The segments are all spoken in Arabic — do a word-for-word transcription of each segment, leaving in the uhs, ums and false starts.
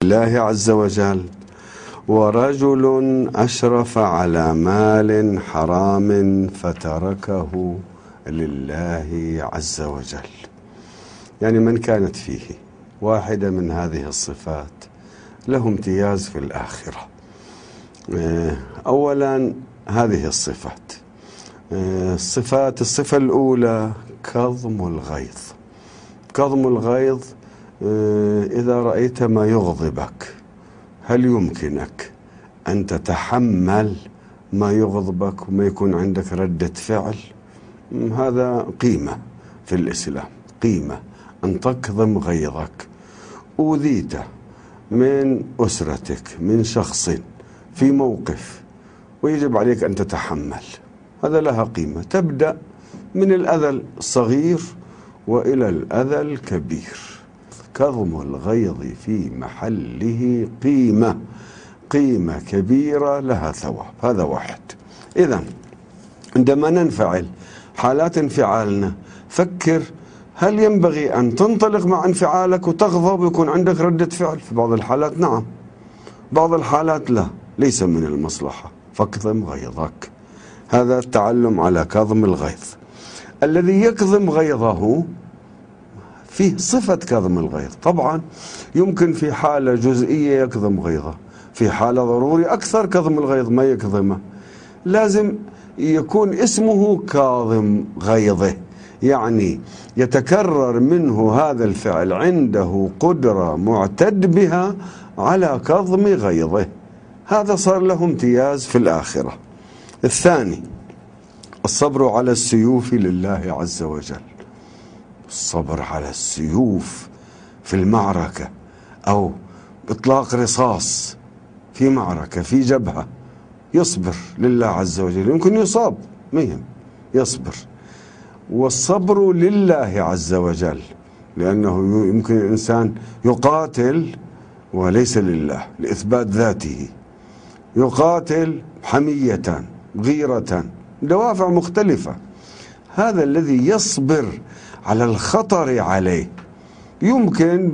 الله عز وجل: ورجل أشرف على مال حرام فتركه لله عز وجل. يعني من كانت فيه واحدة من هذه الصفات له امتياز في الآخرة. أولا هذه الصفات الصفات الصفة الأولى كظم الغيظ. كظم الغيظ: إذا رأيت ما يغضبك هل يمكنك أن تتحمل ما يغضبك وما يكون عندك ردة فعل؟ هذا قيمة في الإسلام، قيمة أن تكظم غيظك. أوذيت من أسرتك، من شخص في موقف ويجب عليك أن تتحمل، هذا لها قيمة. تبدأ من الأذى الصغير وإلى الأذى الكبير. كظم الغيظ في محله قيمة، قيمة كبيرة لها ثواب. هذا واحد. إذن عندما ننفعل حالات انفعالنا فكر: هل ينبغي أن تنطلق مع انفعالك وتغضب ويكون عندك ردة فعل؟ في بعض الحالات نعم، بعض الحالات لا، ليس من المصلحة، فاكظم غيظك. هذا التعلم على كظم الغيظ. الذي يكظم غيظه فيه صفة كظم الغيظ. طبعا يمكن في حالة جزئية يكظم غيظه، في حالة ضروري أكثر كظم الغيظ ما يكظمه. لازم يكون اسمه كاظم غيظه، يعني يتكرر منه هذا الفعل، عنده قدرة معتد بها على كظم غيظه. هذا صار له امتياز في الآخرة. الثاني الصبر على السيوف لله عز وجل. الصبر على السيوف في المعركة أو إطلاق رصاص في معركة في جبهة، يصبر لله عز وجل. يمكن يصاب، مهم، يصبر. والصبر لله عز وجل، لأنه يمكن الإنسان يقاتل وليس لله، لإثبات ذاته، يقاتل حمية، غيرة، دوافع مختلفة. هذا الذي يصبر على الخطر عليه. يمكن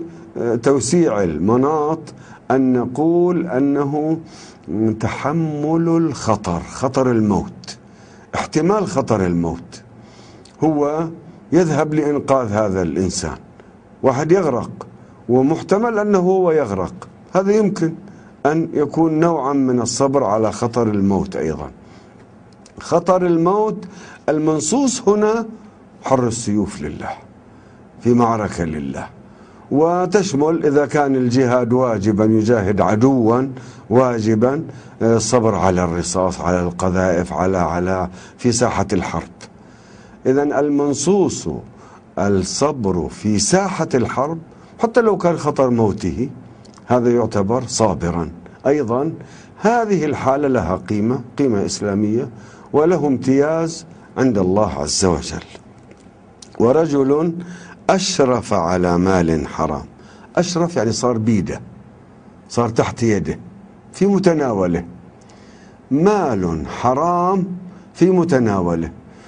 بتوسيع المناط أن نقول أنه تحمل الخطر، خطر الموت، احتمال خطر الموت. هو يذهب لإنقاذ هذا الإنسان، واحد يغرق ومحتمل أنه هو يغرق، هذا يمكن أن يكون نوعا من الصبر على خطر الموت. أيضا خطر الموت المنصوص هنا حر السيوف لله في معركة لله، وتشمل إذا كان الجهاد واجبا يجاهد عدوا واجبا، الصبر على الرصاص، على القذائف، على على في ساحة الحرب. إذن المنصوص الصبر في ساحة الحرب حتى لو كان خطر موته، هذا يعتبر صابرا. أيضا هذه الحالة لها قيمة، قيمة إسلامية، وله امتياز عند الله عز وجل. ورجل أشرف على مال حرام. أشرف يعني صار بيده، صار تحت يده، في متناوله. مال حرام في متناوله،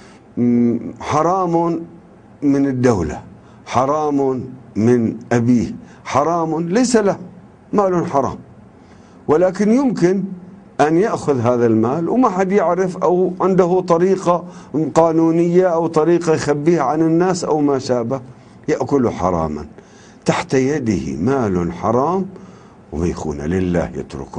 حرام من الدولة، حرام من أبيه، حرام ليس له، مال حرام، ولكن يمكن أن يأخذ هذا المال وما حد يعرف، أو عنده طريقة قانونية أو طريقة يخبيها عن الناس أو ما شابه، يأكل حراما. تحت يده مال حرام ويخون لله، يتركه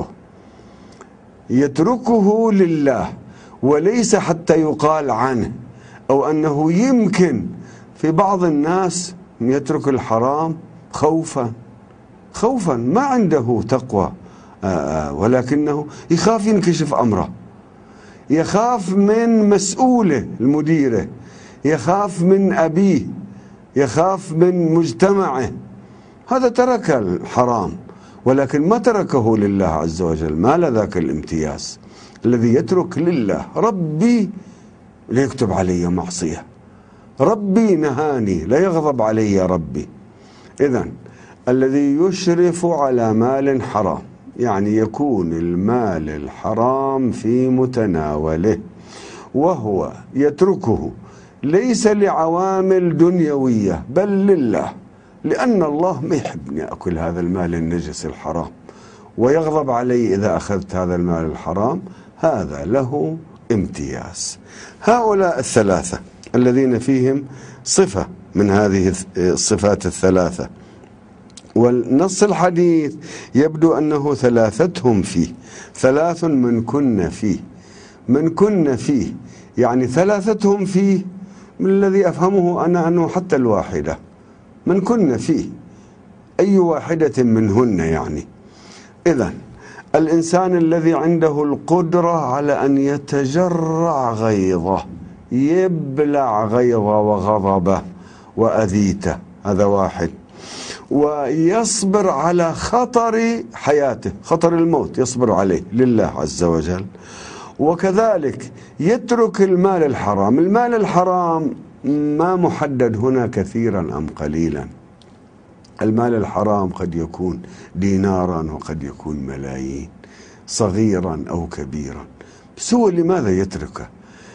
يتركه لله، وليس حتى يقال عنه أو أنه يمكن في بعض الناس يترك الحرام خوفا خوفا ما عنده تقوى، آآ ولكنه يخاف ينكشف أمره، يخاف من مسؤوله المديره، يخاف من أبيه، يخاف من مجتمعه. هذا ترك الحرام ولكن ما تركه لله عز وجل. ما لذاك الامتياز الذي يترك لله. ربي لا يكتب علي معصية، ربي نهاني لا يغضب علي ربي. إذن الذي يشرف على مال حرام يعني يكون المال الحرام في متناوله، وهو يتركه ليس لعوامل دنيوية بل لله، لأن الله ما يحبني أكل هذا المال النجس الحرام ويغضب علي إذا أخذت هذا المال الحرام، هذا له امتياز. هؤلاء الثلاثة الذين فيهم صفة من هذه الصفات الثلاثة، والنص الحديث يبدو أنه ثلاثتهم فيه، ثلاث من كن فيه، من كن فيه يعني ثلاثتهم فيه، من الذي أفهمه أنا أنه حتى الواحدة من كن فيه، أي واحدة منهن يعني. إذن الإنسان الذي عنده القدرة على أن يتجرع غيظه، يبلع غيظه وغضبه وأذيته، هذا واحد. ويصبر على خطر حياته، خطر الموت يصبر عليه لله عز وجل. وكذلك يترك المال الحرام. المال الحرام ما محدد هنا كثيرا أم قليلا. المال الحرام قد يكون دينارا وقد يكون ملايين، صغيرا أو كبيرا، بس هو لماذا يتركه؟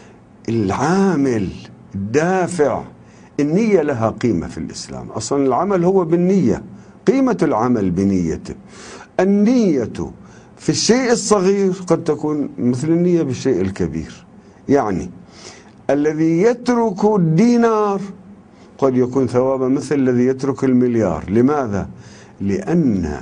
العامل الدافع، النية لها قيمة في الإسلام. أصلا العمل هو بالنية، قيمة العمل بنيته. النية في الشيء الصغير قد تكون مثل النية بالشيء الكبير. يعني الذي يترك الدينار قد يكون ثوابا مثل الذي يترك المليار. لماذا؟ لأن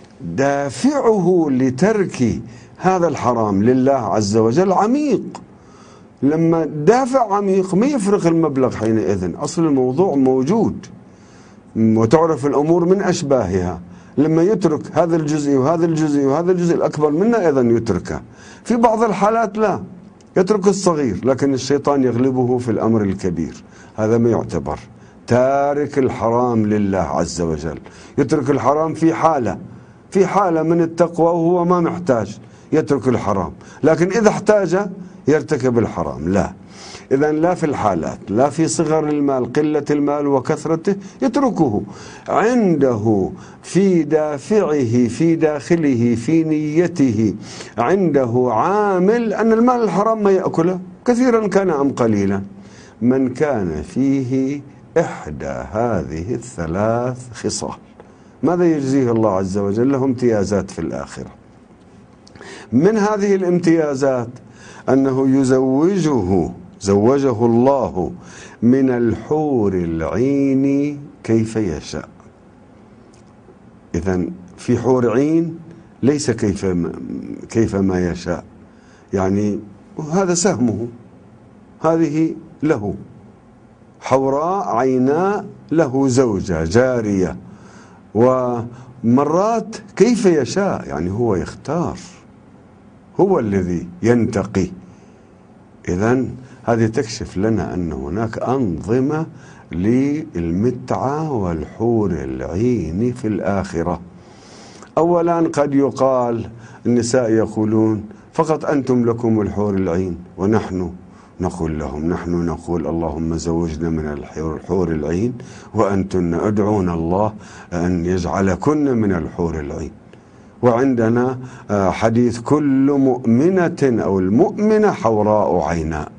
دافعه لترك هذا الحرام لله عز وجل عميق. لما دافع عميق ما يفرق المبلغ حينئذ، أصل الموضوع موجود وتعرف الأمور من أشباهها. لما يترك هذا الجزء وهذا الجزء وهذا الجزء الأكبر منه أيضا يتركه. في بعض الحالات لا، يترك الصغير لكن الشيطان يغلبه في الأمر الكبير، هذا ما يعتبر تارك الحرام لله عز وجل. يترك الحرام في حالة في حالة من التقوى وهو ما محتاج يترك الحرام، لكن إذا احتاج يرتكب الحرام. لا، إذن لا في الحالات، لا في صغر المال قلة المال وكثرته يتركه. عنده في دافعه في داخله في نيته عنده عامل أن المال الحرام ما يأكله كثيرا كان أم قليلا. من كان فيه إحدى هذه الثلاث خصال ماذا يجزيه الله عز وجل؟ له امتيازات في الآخرة. من هذه الامتيازات أنه يزوجه زوجه الله من الحور العين كيف يشاء. إذن في حور عين ليس كيف كيف ما يشاء، يعني هذا سهمه، هذه له حوراء عيناء، له زوجة جارية، ومرات كيف يشاء، يعني هو يختار، هو الذي ينتقي. إذن هذه تكشف لنا أن هناك أنظمة للمتعة والحور العين في الآخرة. أولا قد يقال النساء يقولون فقط أنتم لكم الحور العين، ونحن نقول لهم نحن نقول اللهم زوجنا من الحور العين وأنتن ادعون الله أن يجعلكن من الحور العين. وعندنا حديث كل مؤمنة أو المؤمنة حوراء عيناء.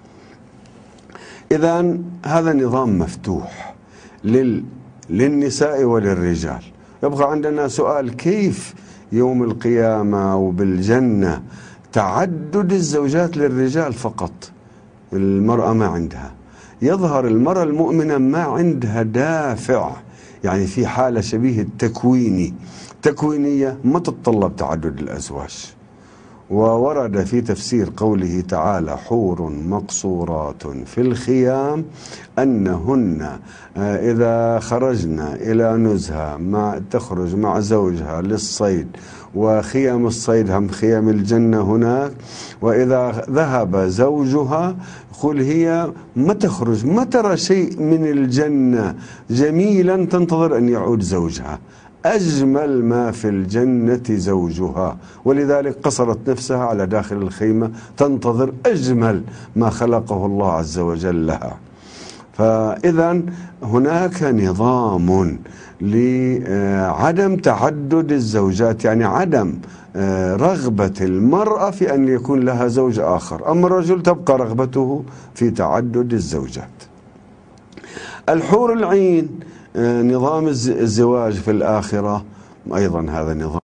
إذن هذا نظام مفتوح لل... للنساء وللرجال. يبقى عندنا سؤال: كيف يوم القيامة وبالجنة تعدد الزوجات للرجال فقط، المرأة ما عندها؟ يظهر المرأة المؤمنة ما عندها دافع، يعني في حالة شبيه التكويني تكوينية ما تتطلب تعدد الأزواج. وورد في تفسير قوله تعالى حور مقصورات في الخيام أنهن إذا خرجنا إلى نزهة ما تخرج مع زوجها للصيد، وخيام الصيد هم خيام الجنة هناك، وإذا ذهب زوجها يقول هي ما تخرج، ما ترى شيء من الجنة جميلا تنتظر أن يعود زوجها، أجمل ما في الجنة زوجها، ولذلك قصرت نفسها على داخل الخيمة تنتظر أجمل ما خلقه الله عز وجل لها. فإذا هناك نظام لعدم تعدد الزوجات، يعني عدم رغبة المرأة في أن يكون لها زوج آخر، أما الرجل تبقى رغبته في تعدد الزوجات. الحور العين نظام الزواج في الآخرة أيضا هذا نظام